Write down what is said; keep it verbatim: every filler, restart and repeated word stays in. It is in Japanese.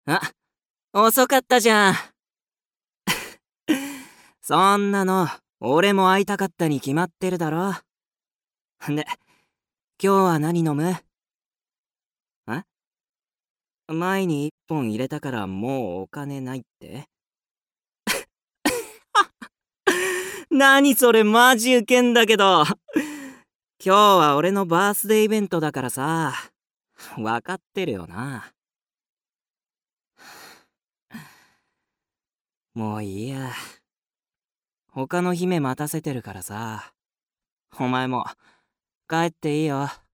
あ、遅かったじゃん。そんなの、俺も会いたかったに決まってるだろ。で、今日は何飲む？え？前に一本入れたからもうお金ないって？何それマジウケんだけど。今日は俺のバースデーイベントだからさ。わかってるよな。もういいや。他の姫待たせてるからさ。お前も帰っていいよ。